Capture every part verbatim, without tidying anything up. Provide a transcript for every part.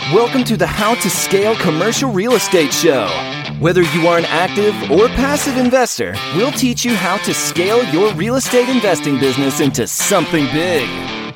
Welcome to the How to Scale Commercial Real Estate Show. Whether you are an active or passive investor, we'll teach you how to scale your real estate investing business into something big.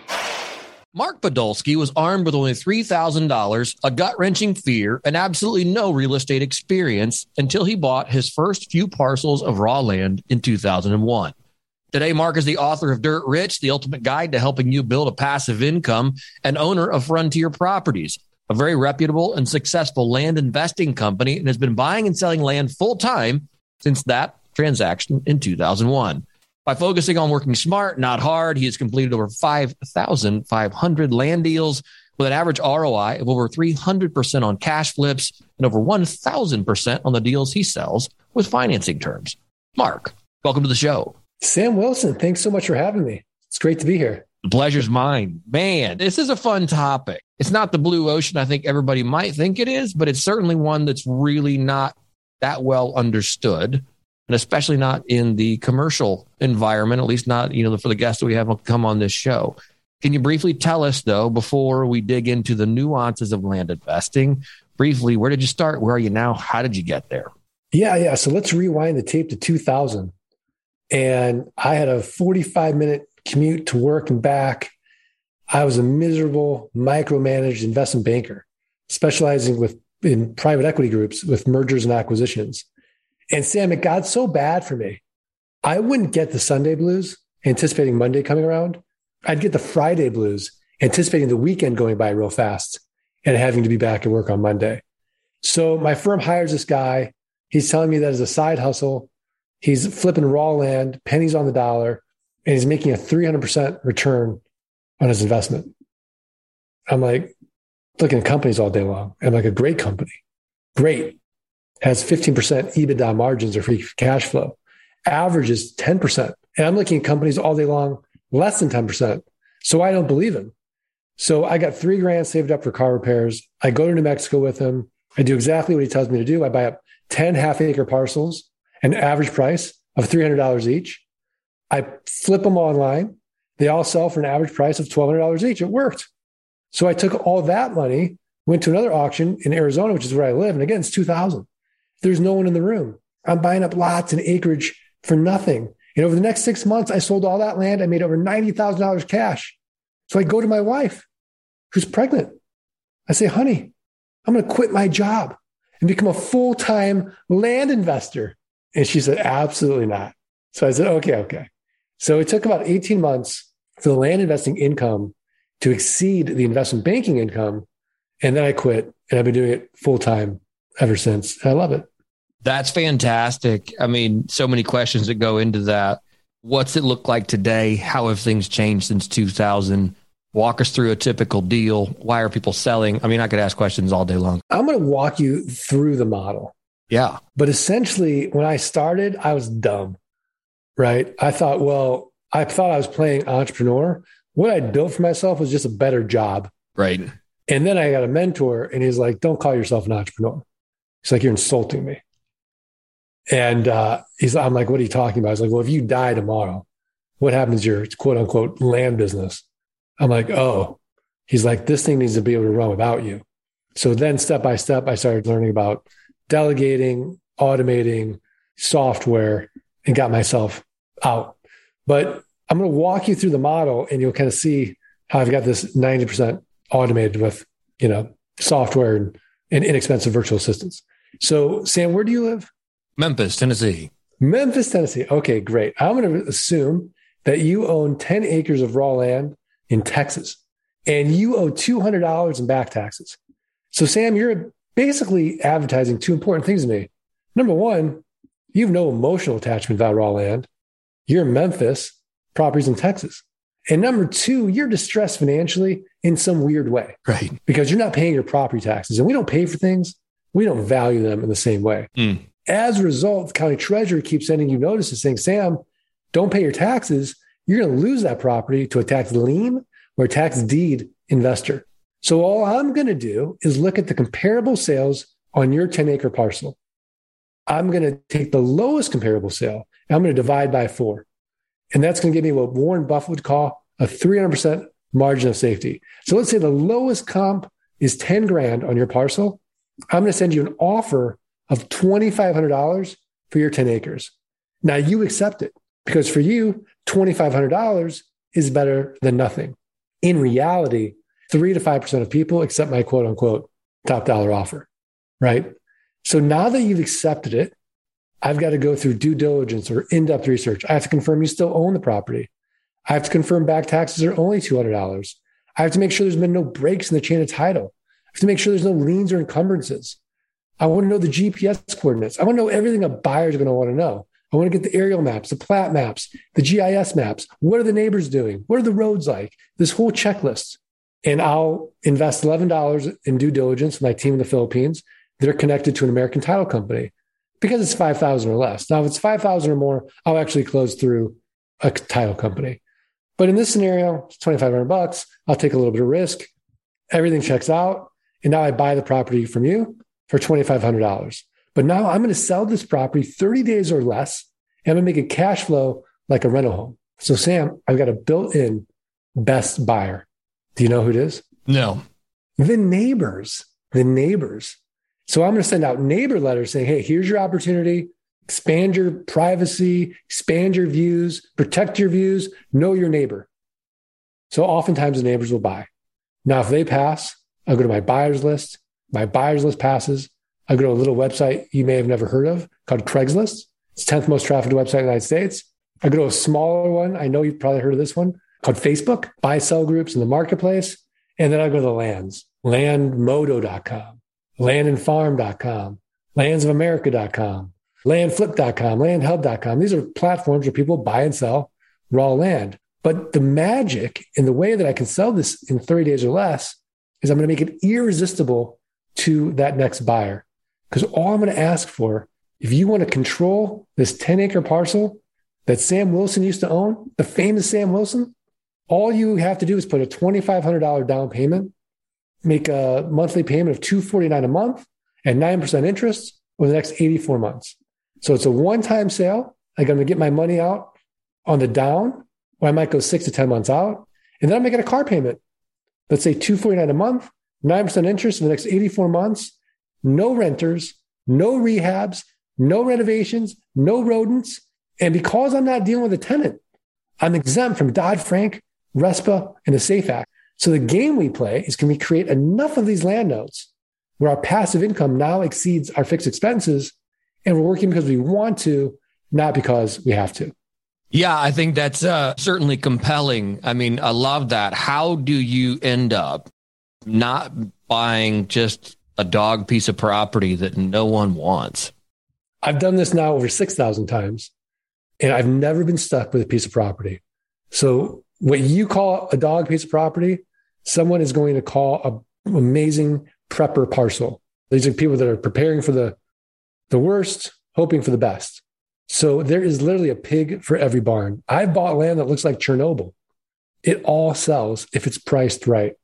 Mark Podolsky was armed with only three thousand dollars, a gut-wrenching fear, and absolutely no real estate experience until he bought his first few parcels of raw land in two thousand one. Today, Mark is the author of Dirt Rich, the ultimate guide to helping you build a passive income, and owner of Frontier Properties, a very reputable and successful land investing company, and has been buying and selling land full-time since that transaction in two thousand one. By focusing on working smart, not hard, he has completed over five thousand five hundred land deals with an average R O I of over three hundred percent on cash flips and over one thousand percent on the deals he sells with financing terms. Mark, welcome to the show. Sam Wilson, thanks so much for having me. It's great to be here. The pleasure's mine. Man, this is a fun topic. It's not the blue ocean I think everybody might think it is, but it's certainly one that's really not that well understood, and especially not in the commercial environment, at least not, you know, for the guests that we have come on this show. Can you briefly tell us, though, before we dig into the nuances of land investing, briefly, where did you start? Where are you now? How did you get there? Yeah, yeah. So let's rewind the tape to two thousand. And I had a forty-five minute commute to work and back. I was a miserable, micromanaged investment banker, specializing with in private equity groups with mergers and acquisitions. And Sam, it got so bad for me. I wouldn't get the Sunday blues, anticipating Monday coming around. I'd get the Friday blues, anticipating the weekend going by real fast and having to be back at work on Monday. So my firm hires this guy. He's telling me that as a side hustle, he's flipping raw land, pennies on the dollar, and he's making a three hundred percent return on his investment. I'm like, looking at companies all day long. I'm like, a great company. Great. Has fifteen percent EBITDA margins or free cash flow. Average is ten percent. And I'm looking at companies all day long, less than ten percent. So I don't believe him. So I got three grand saved up for car repairs. I go to New Mexico with him. I do exactly what he tells me to do. I buy up ten half acre parcels, an average price of three hundred dollars each. I flip them online. They all sell for an average price of twelve hundred dollars each. It worked. So I took all that money, went to another auction in Arizona, which is where I live. And again, it's two thousand. There's no one in the room. I'm buying up lots and acreage for nothing. And over the next six months, I sold all that land. I made over ninety thousand dollars cash. So I go to my wife, who's pregnant. I say, honey, I'm going to quit my job and become a full-time land investor. And she said, absolutely not. So I said, okay, okay. So it took about eighteen months for the land investing income to exceed the investment banking income. And then I quit, and I've been doing it full-time ever since. And I love it. That's fantastic. I mean, so many questions that go into that. What's it look like today? How have things changed since two thousand? Walk us through a typical deal. Why are people selling? I mean, I could ask questions all day long. I'm going to walk you through the model. Yeah. But essentially, when I started, I was dumb, right? I thought, well, I thought I was playing entrepreneur. What I built for myself was just a better job. Right. And then I got a mentor, and he's like, don't call yourself an entrepreneur. He's like, you're insulting me. And uh, he's, I'm like, what are you talking about? He's like, well, if you die tomorrow, what happens to your quote unquote land business? I'm like, oh, he's like, this thing needs to be able to run without you. So then step by step, I started learning about delegating, automating, software, and got myself out. But I'm going to walk you through the model, and you'll kind of see how I've got this ninety percent automated with, you know, software and, and inexpensive virtual assistants. So Sam, where do you live? Memphis, Tennessee. Memphis, Tennessee. Okay, great. I'm going to assume that you own ten acres of raw land in Texas, and you owe two hundred dollars in back taxes. So Sam, you're basically advertising two important things to me. Number one, you have no emotional attachment to that raw land. You're in Memphis, properties in Texas. And number two, you're distressed financially in some weird way. Right. Because you're not paying your property taxes. And we don't pay for things. We don't value them in the same way. Mm. As a result, the county treasurer keeps sending you notices saying, Sam, don't pay your taxes. You're going to lose that property to a tax lien or a tax deed investor. So all I'm going to do is look at the comparable sales on your ten acre parcel. I'm going to take the lowest comparable sale, and I'm going to divide by four. And that's going to give me what Warren Buffett would call a three hundred percent margin of safety. So let's say the lowest comp is ten grand on your parcel, I'm going to send you an offer of twenty-five hundred dollars for your ten acres. Now you accept it because for you, twenty-five hundred dollars is better than nothing. In reality, three to five percent of people accept my quote unquote top dollar offer, right? So now that you've accepted it, I've got to go through due diligence or in-depth research. I have to confirm you still own the property. I have to confirm back taxes are only two hundred dollars. I have to make sure there's been no breaks in the chain of title. I have to make sure there's no liens or encumbrances. I want to know the G P S coordinates. I want to know everything a buyer's going to want to know. I want to get the aerial maps, the plat maps, the G I S maps. What are the neighbors doing? What are the roads like? This whole checklist. And I'll invest eleven dollars in due diligence with my team in the Philippines. They're connected to an American title company because it's five thousand dollars or less. Now, if it's five thousand dollars or more, I'll actually close through a title company. But in this scenario, it's twenty-five hundred bucks. I'll take a little bit of risk. Everything checks out. And now I buy the property from you for twenty-five hundred dollars. But now I'm going to sell this property thirty days or less, and I'm going to make a cash flow like a rental home. So, Sam, I've got a built-in best buyer. Do you know who it is? No. The neighbors. The neighbors. So I'm going to send out neighbor letters saying, hey, here's your opportunity. Expand your privacy, expand your views, protect your views, know your neighbor. So oftentimes the neighbors will buy. Now, if they pass, I'll go to my buyer's list. My buyer's list passes. I go to a little website you may have never heard of called Craigslist. It's the tenth most trafficked website in the United States. I go to a smaller one. I know you've probably heard of this one called Facebook, buy sell groups in the marketplace. And then I go to the lands, landmodo dot com, land and farm dot com, lands of america dot com, land flip dot com, land hub dot com. These are platforms where people buy and sell raw land. But the magic in the way that I can sell this in thirty days or less is I'm going to make it irresistible to that next buyer. Because all I'm going to ask for, if you want to control this ten acre parcel that Sam Wilson used to own, the famous Sam Wilson, all you have to do is put a twenty-five hundred dollars down payment, make a monthly payment of two hundred forty-nine dollars a month and nine percent interest over the next eighty-four months. So it's a one-time sale. I'm going to get my money out on the down, or I might go six to ten months out. And then I'm making a car payment. Let's say two hundred forty-nine dollars a month, nine percent interest in the next eighty-four months, no renters, no rehabs, no renovations, no rodents. And because I'm not dealing with a tenant, I'm exempt from Dodd-Frank, RESPA, and the SAFE Act. So the game we play is, can we create enough of these land notes where our passive income now exceeds our fixed expenses, and we're working because we want to, not because we have to. Yeah, I think that's uh, certainly compelling. I mean, I love that. How do you end up not buying just a dog piece of property that no one wants? I've done this now over six thousand times, and I've never been stuck with a piece of property. So what you call a dog piece of property, someone is going to call an amazing prepper parcel. These are people that are preparing for the, the worst, hoping for the best. So there is literally a pig for every barn. I've bought land that looks like Chernobyl. It all sells if it's priced right.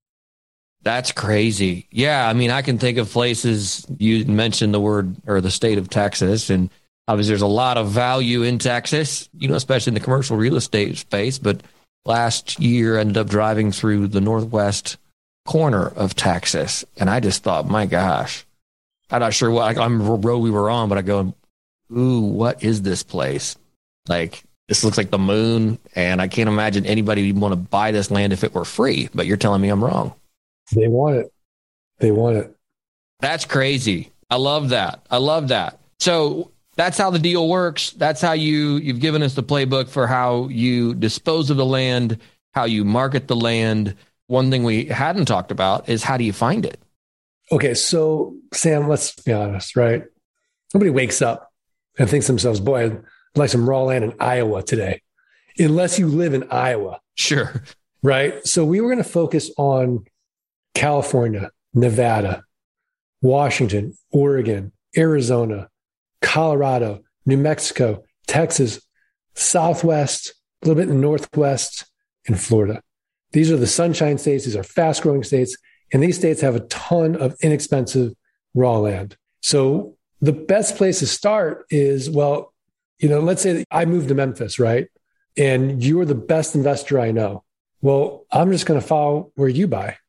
That's crazy. Yeah. I mean, I can think of places, you mentioned the word or the state of Texas, and obviously there's a lot of value in Texas, you know, especially in the commercial real estate space. But last year I ended up driving through the northwest corner of Texas, and I just thought, my gosh, I'm not sure what I'm road we were on, but I go, ooh, what is this place? Like, this looks like the moon, and I can't imagine anybody would want to buy this land if it were free, but you're telling me I'm wrong. They want it. They want it. That's crazy. I love that. I love that. So that's how the deal works. That's how you, you've given us the playbook for how you dispose of the land, how you market the land. One thing we hadn't talked about is, how do you find it? Okay. So Sam, let's be honest, right? Nobody wakes up and thinks to themselves, boy, I'd like some raw land in Iowa today, unless you live in Iowa. Sure. Right. So we were going to focus on California, Nevada, Washington, Oregon, Arizona, Colorado, New Mexico, Texas, Southwest, a little bit in the Northwest, and Florida. These are the sunshine states. These are fast growing states. And these states have a ton of inexpensive raw land. So the best place to start is, well, you know, let's say that I moved to Memphis, right? And you're the best investor I know. Well, I'm just going to follow where you buy.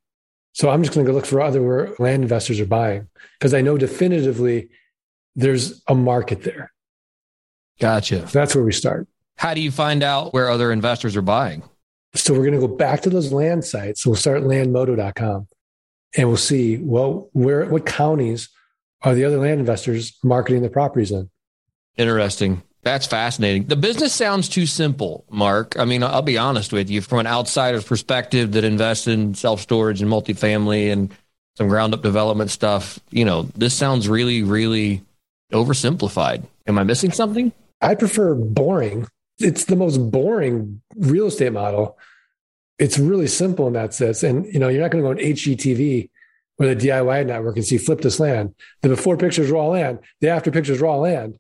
So I'm just going to go look for other where land investors are buying because I know definitively there's a market there. Gotcha. So that's where we start. How do you find out where other investors are buying? So we're going to go back to those land sites. So we'll start land modo dot com and we'll see, well, where, what counties are the other land investors marketing their properties in? Interesting. That's fascinating. The business sounds too simple, Mark. I mean, I'll be honest with you, from an outsider's perspective that invests in self-storage and multifamily and some ground up development stuff, you know, this sounds really, really oversimplified. Am I missing something? I prefer boring. It's the most boring real estate model. It's really simple in that sense. And, you know, you're not going to go on H G T V or the D I Y network and see flip this land. The before pictures raw land, the after pictures raw land.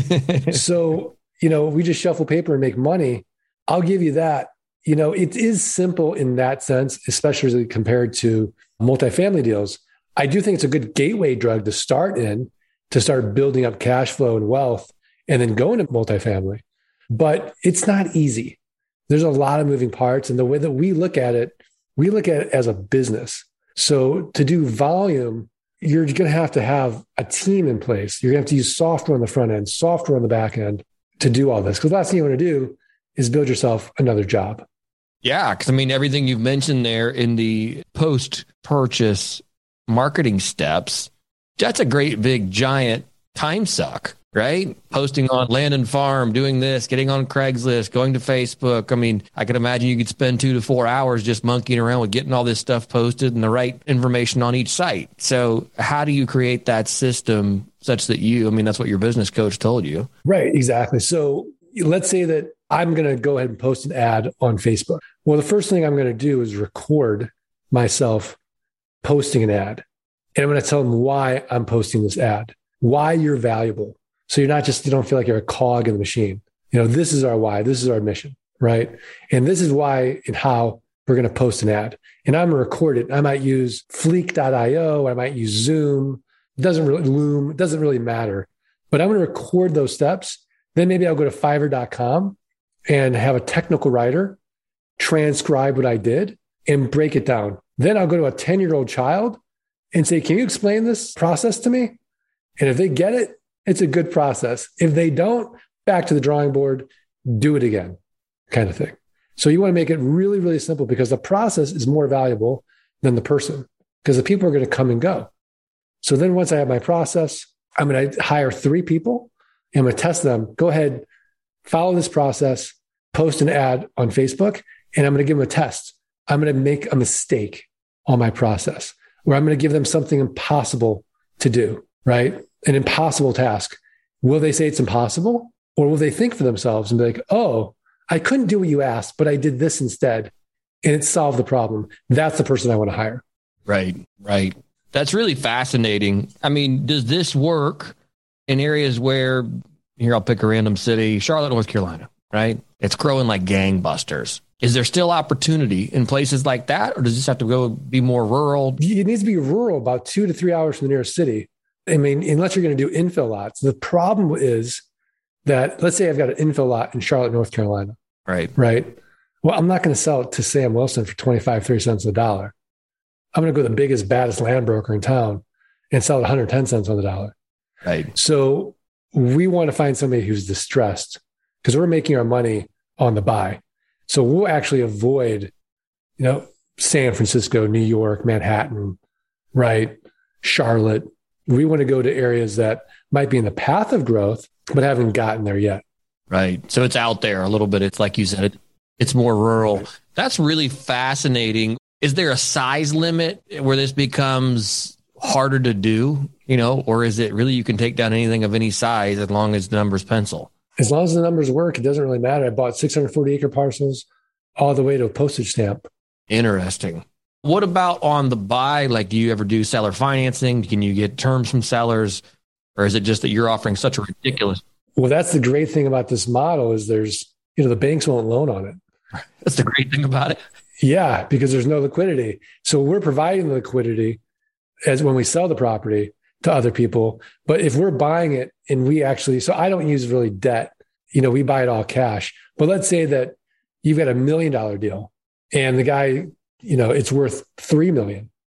So, you know, we just shuffle paper and make money. I'll give you that. You know, it is simple in that sense, especially compared to multifamily deals. I do think it's a good gateway drug to start in, to start building up cash flow and wealth and then go into multifamily. But it's not easy. There's a lot of moving parts. And the way that we look at it, we look at it as a business. So to do volume, you're going to have to have a team in place. You're going to have to use software on the front end, software on the back end to do all this. Because the last thing you want to do is build yourself another job. Yeah. Because I mean, everything you've mentioned there in the post-purchase marketing steps, that's a great big giant time suck, right? Posting on Land and Farm, doing this, getting on Craigslist, going to Facebook. I mean, I could imagine you could spend two to four hours just monkeying around with getting all this stuff posted and the right information on each site. So how do you create that system such that you, I mean, that's what your business coach told you. Right, exactly. So let's say that I'm going to go ahead and post an ad on Facebook. Well, the first thing I'm going to do is record myself posting an ad. And I'm going to tell them why I'm posting this ad, why you're valuable. So you're not just, you don't feel like you're a cog in the machine. You know, this is our why, this is our mission, right? And this is why and how we're going to post an ad. And I'm going to record it. I might use Fleek dot io. I might use Zoom. It doesn't really, Loom. It doesn't really matter. But I'm going to record those steps. Then maybe I'll go to fiverr dot com and have a technical writer transcribe what I did and break it down. Then I'll go to a ten-year-old child and say, can you explain this process to me? And if they get it, it's a good process. If they don't, back to the drawing board, do it again, kind of thing. So you want to make it really, really simple because the process is more valuable than the person because the people are going to come and go. So then once I have my process, I'm going to hire three people and I'm going to test them. Go ahead, follow this process, post an ad on Facebook, and I'm going to give them a test. I'm going to make a mistake on my process where I'm going to give them something impossible to do, right? An impossible task. Will they say it's impossible? Or will they think for themselves and be like, oh, I couldn't do what you asked, but I did this instead and it solved the problem. That's the person I want to hire. Right, right. That's really fascinating. I mean, does this work in areas where, here, I'll pick a random city, Charlotte, North Carolina, right? It's growing like gangbusters. Is there still opportunity in places like that? Or does this have to go be more rural? It needs to be rural, about two to three hours from the nearest city. I mean, unless you're going to do infill lots. The problem is that, let's say I've got an infill lot in Charlotte, North Carolina. Right. Right. Well, I'm not going to sell it to Sam Wilson for twenty-five, thirty cents a dollar. I'm going to go to the biggest, baddest land broker in town and sell it one hundred ten cents on the dollar. Right. So we want to find somebody who's distressed because we're making our money on the buy. So we'll actually avoid, you know, San Francisco, New York, Manhattan, right? Charlotte. We want to go to areas that might be in the path of growth, but haven't gotten there yet. Right. So it's out there a little bit. It's like you said, it, it's more rural. That's really fascinating. Is there a size limit where this becomes harder to do, you know, or is it really you can take down anything of any size as long as the numbers pencil? As long as the numbers work, it doesn't really matter. I bought six hundred forty acre parcels all the way to a postage stamp. Interesting. What about on the buy? Like, do you ever do seller financing? Can you get terms from sellers? Or is it just that you're offering such a ridiculous? Well, that's the great thing about this model is there's, you know, the banks won't loan on it. That's the great thing about it. Yeah, because there's no liquidity. So we're providing the liquidity as when we sell the property to other people. But if we're buying it and we actually, so I don't use really debt, you know, we buy it all cash. But let's say that you've got a million dollar deal and the guy, you know, it's worth three million.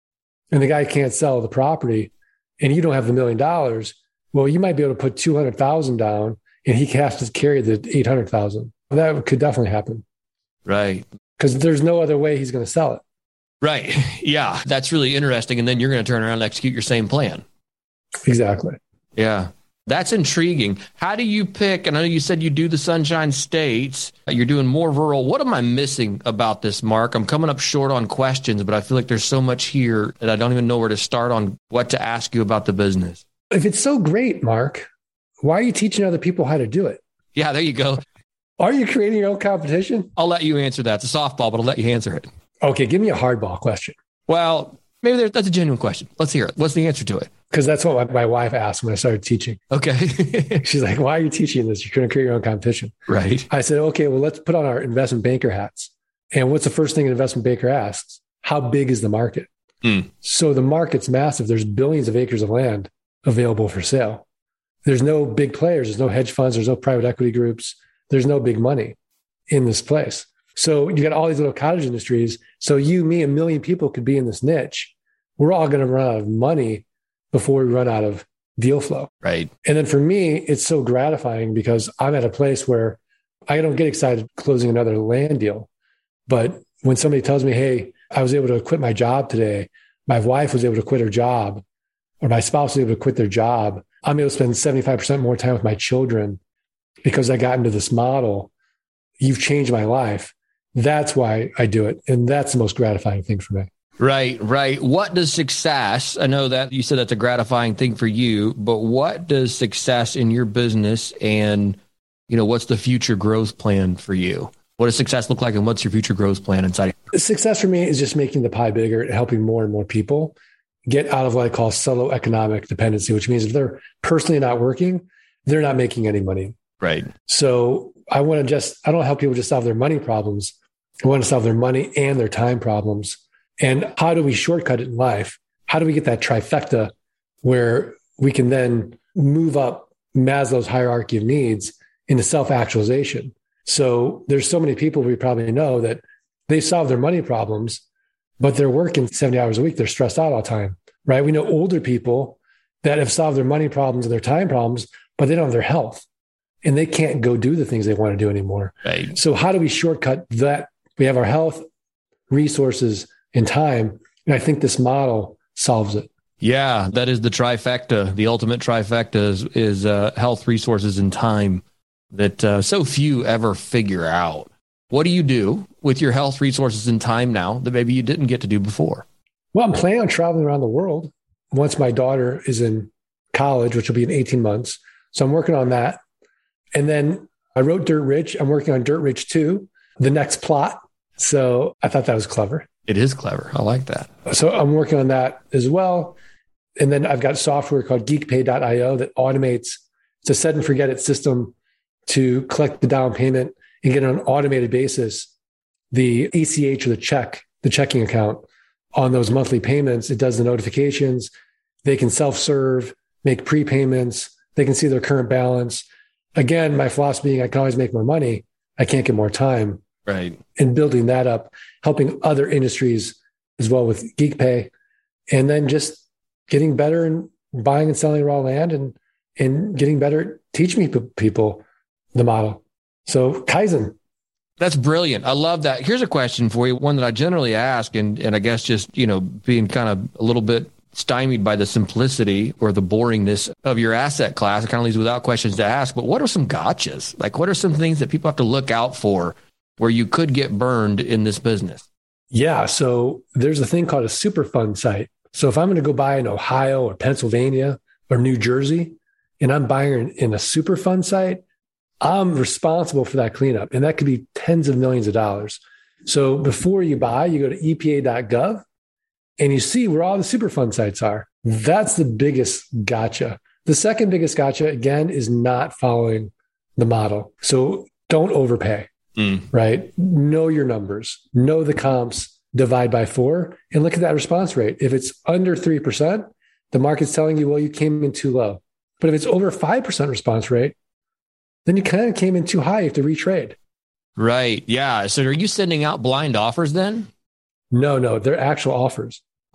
and the guy can't sell the property and you don't have the million dollars, well, you might be able to put two hundred thousand down and he has to carry the eight hundred thousand. That could definitely happen. Right. Because there's no other way he's going to sell it. Right. Yeah. That's really interesting. And then you're going to turn around and execute your same plan. Exactly. Yeah. That's intriguing. How do you pick? And I know you said you do the Sunshine States. You're doing more rural. What am I missing about this, Mark? I'm coming up short on questions, but I feel like there's so much here that I don't even know where to start on what to ask you about the business. If it's so great, Mark, why are you teaching other people how to do it? Yeah, there you go. Are you creating your own competition? I'll let you answer that. It's a softball, but I'll let you answer it. Okay, give me a hardball question. Well, maybe there, that's a genuine question. Let's hear it. What's the answer to it? Because that's what my, my wife asked when I started teaching. Okay. She's like, why are you teaching this? You're going to create your own competition. Right. I said, okay, well, let's put on our investment banker hats. And what's the first thing an investment banker asks? How big is the market? Mm. So the market's massive. There's billions of acres of land available for sale. There's no big players. There's no hedge funds. There's no private equity groups. There's no big money in this place. So you got all these little cottage industries. So you, me, a million people could be in this niche. We're all going to run out of money before we run out of deal flow. Right. And then for me, it's so gratifying because I'm at a place where I don't get excited closing another land deal. But when somebody tells me, hey, I was able to quit my job today, my wife was able to quit her job, or my spouse was able to quit their job, I'm able to spend seventy-five percent more time with my children because I got into this model. You've changed my life. That's why I do it. And that's the most gratifying thing for me. Right, right. What does success, I know that you said that's a gratifying thing for you, but what does success in your business and, you know, what's the future growth plan for you? What does success look like and what's your future growth plan inside? Success for me is just making the pie bigger and helping more and more people get out of what I call socioeconomic dependency, which means if they're personally not working, they're not making any money. Right. So I want to just, I don't help people just solve their money problems. I want to solve their money and their time problems. And how do we shortcut it in life? How do we get that trifecta where we can then move up Maslow's hierarchy of needs into self-actualization? So there's so many people we probably know that they solve their money problems, but they're working seventy hours a week. They're stressed out all the time, right? We know older people that have solved their money problems and their time problems, but they don't have their health and they can't go do the things they want to do anymore. Right. So how do we shortcut that? We have our health, resources, and time. And I think this model solves it. Yeah, that is the trifecta. The ultimate trifecta is, is uh, health, resources, and time that uh, so few ever figure out. What do you do with your health, resources, and time now that maybe you didn't get to do before? Well, I'm planning on traveling around the world once my daughter is in college, which will be in eighteen months. So I'm working on that. And then I wrote Dirt Rich. I'm working on Dirt Rich two, the next plot. So I thought that was clever. It is clever. I like that. So I'm working on that as well. And then I've got software called geek pay dot io that automates, it's a set and forget it system to collect the down payment and get on an automated basis the A C H or the check, the checking account on those monthly payments. It does the notifications. They can self-serve, make prepayments. They can see their current balance. Again, my philosophy being I can always make more money. I can't get more time. Right. And building that up, helping other industries as well with GeekPay, and then just getting better and buying and selling raw land and, and getting better at teaching people the model. So Kaizen. That's brilliant. I love that. Here's a question for you, one that I generally ask, and, and I guess just, you know, being kind of a little bit stymied by the simplicity or the boringness of your asset class. It kind of leaves without questions to ask, but what are some gotchas? Like, what are some things that people have to look out for where you could get burned in this business? Yeah. So there's a thing called a super fund site. So if I'm going to go buy in Ohio or Pennsylvania or New Jersey, and I'm buying in a super fund site, I'm responsible for that cleanup. And that could be tens of millions of dollars. So before you buy, you go to E P A dot gov and you see where all the super fund sites are. That's the biggest gotcha. The second biggest gotcha, again, is not following the model. So don't overpay. Mm. Right? Know your numbers, know the comps, divide by four, and look at that response rate. If it's under three percent, the market's telling you, well, you came in too low. But if it's over five percent response rate, then you kind of came in too high. You have to retrade. Right. Yeah. So are you sending out blind offers then? No, no, they're actual offers.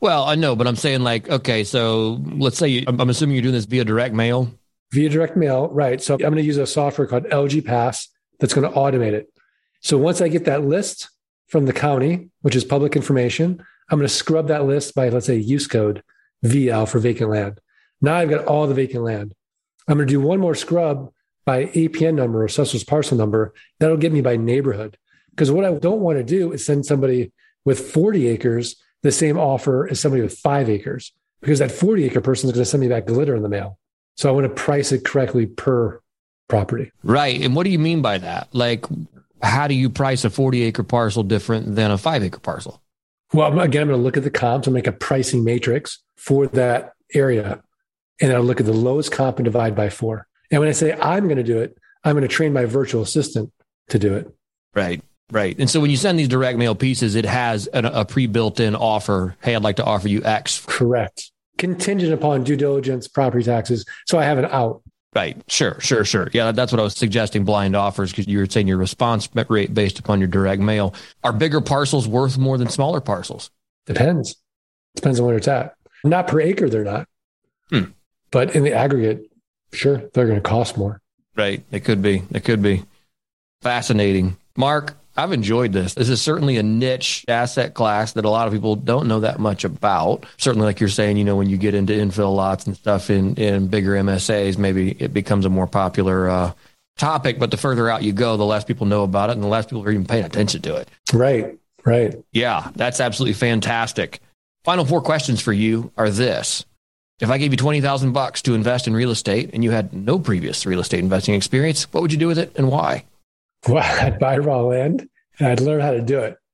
Well, I know, but I'm saying like, okay, so let's say, you, I'm, I'm assuming you're doing this via direct mail. Via direct mail, right. So I'm going to use a software called L G Pass that's going to automate it. So once I get that list from the county, which is public information, I'm going to scrub that list by, let's say, use code V L for vacant land. Now I've got all the vacant land. I'm going to do one more scrub by A P N number or assessor's parcel number. That'll get me by neighborhood. Because what I don't want to do is send somebody with forty acres the same offer as somebody with five acres, because that forty acre person is going to send me back glitter in the mail. So I want to price it correctly per property. Right. And what do you mean by that? Like, how do you price a forty acre parcel different than a five acre parcel? Well, again, I'm going to look at the comps and make a pricing matrix for that area. And I'll look at the lowest comp and divide by four. And when I say I'm going to do it, I'm going to train my virtual assistant to do it. Right. Right. And so when you send these direct mail pieces, it has a, a pre-built in offer. Hey, I'd like to offer you X. Correct. Contingent upon due diligence, property taxes. So I have an out. Right. Sure, sure, sure. Yeah, that's what I was suggesting, blind offers, because you were saying your response rate based upon your direct mail. Are bigger parcels worth more than smaller parcels? Depends. Depends on where it's at. Not per acre, they're not. Hmm. But in the aggregate, sure, they're going to cost more. Right. It could be. It could be. Fascinating. Mark, I've enjoyed this. This is certainly a niche asset class that a lot of people don't know that much about. Certainly, like you're saying, you know, when you get into infill lots and stuff in, in bigger M S As, maybe it becomes a more popular uh, topic. But the further out you go, the less people know about it and the less people are even paying attention to it. Right, right. Yeah, that's absolutely fantastic. Final four questions for you are this. If I gave you twenty thousand bucks to invest in real estate and you had no previous real estate investing experience, what would you do with it and why? Well, I'd buy raw land and I'd learn how to do it.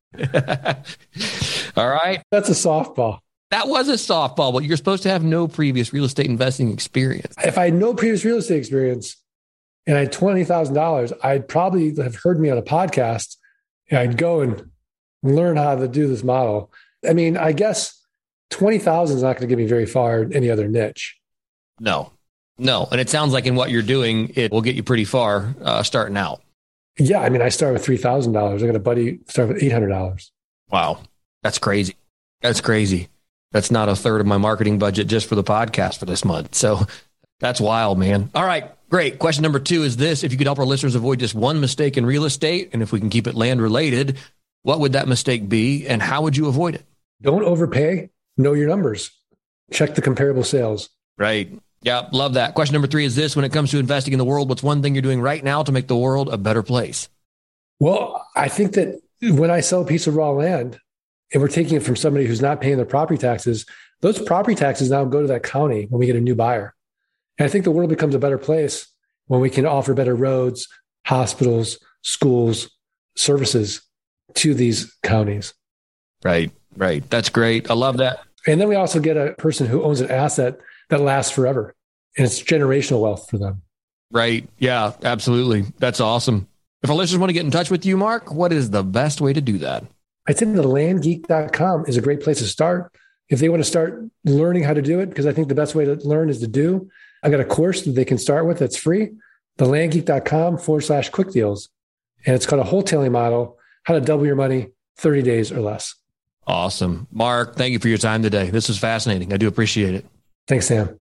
All right. That's a softball. That was a softball, but you're supposed to have no previous real estate investing experience. If I had no previous real estate experience and I had twenty thousand dollars, I'd probably have heard me on a podcast and I'd go and learn how to do this model. I mean, I guess twenty thousand is not going to get me very far in any other niche. No, no. And it sounds like in what you're doing, it will get you pretty far uh, starting out. Yeah, I mean, I started with three thousand dollars. I got a buddy start with eight hundred dollars. Wow. That's crazy. That's crazy. That's not a third of my marketing budget just for the podcast for this month. So that's wild, man. All right, great. Question number two is this. If you could help our listeners avoid just one mistake in real estate, and if we can keep it land related, what would that mistake be and how would you avoid it? Don't overpay. Know your numbers. Check the comparable sales. Right. Yeah, love that. Question number three is this. When it comes to investing in the world, what's one thing you're doing right now to make the world a better place? Well, I think that when I sell a piece of raw land and we're taking it from somebody who's not paying their property taxes, those property taxes now go to that county when we get a new buyer. And I think the world becomes a better place when we can offer better roads, hospitals, schools, services to these counties. Right, right. That's great. I love that. And then we also get a person who owns an asset that lasts forever. And it's generational wealth for them. Right. Yeah, absolutely. That's awesome. If our listeners want to get in touch with you, Mark, what is the best way to do that? I think the land geek dot com is a great place to start. If they want to start learning how to do it, because I think the best way to learn is to do. I've got a course that they can start with that's free, the land geek dot com forward slash quick deals. And it's called a wholesaling model, how to double your money thirty days or less. Awesome. Mark, thank you for your time today. This was fascinating. I do appreciate it. Thanks, Sam.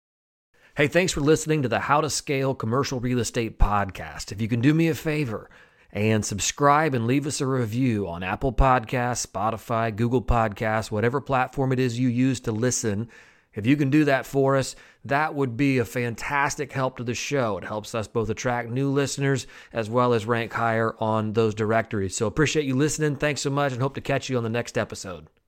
Hey, thanks for listening to the How to Scale Commercial Real Estate podcast. If you can do me a favor and subscribe and leave us a review on Apple Podcasts, Spotify, Google Podcasts, whatever platform it is you use to listen, if you can do that for us, that would be a fantastic help to the show. It helps us both attract new listeners as well as rank higher on those directories. So appreciate you listening. Thanks so much and hope to catch you on the next episode.